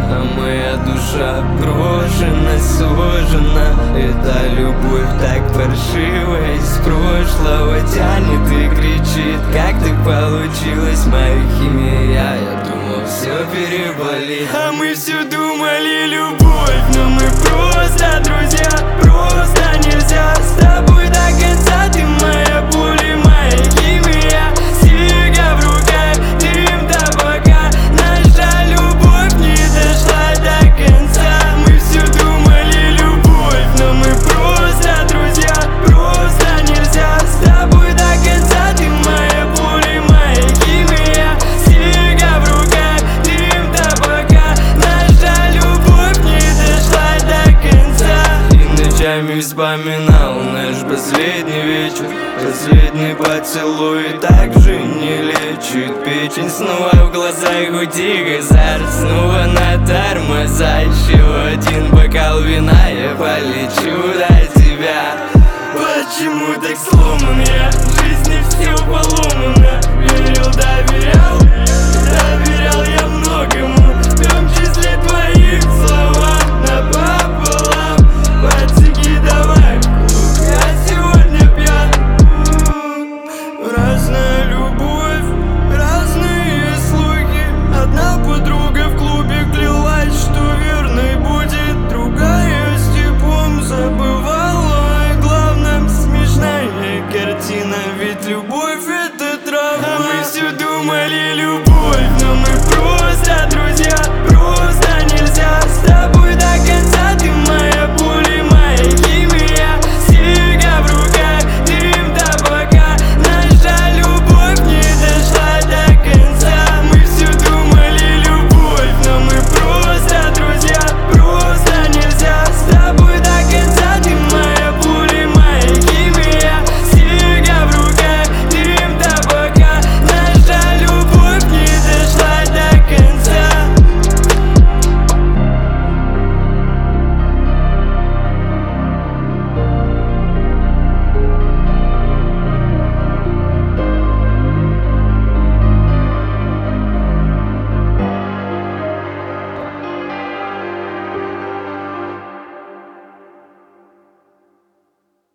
а моя душа брошена, сложена. Эта любовь так паршива, из прошлого тянет и кричит: как так получилось, моя химия? Я думал, все переболит, а мы все думали любовь, но мы просто друзья, просто нельзя с тобой до конца. Ты моя боль и моя химия, сига в руках, дым табака. Наша любовь не дошла до конца. Мы все думали любовь, но мы просто друзья, просто нельзя с тобой до конца. Ты моя боль и моя химия, сига в руках, дым табака. Наша любовь не дошла до конца. И ночами вспоминал наш последний вечер, последний поцелуй так же не лечит печень. Снова в глазах утих азарт, снова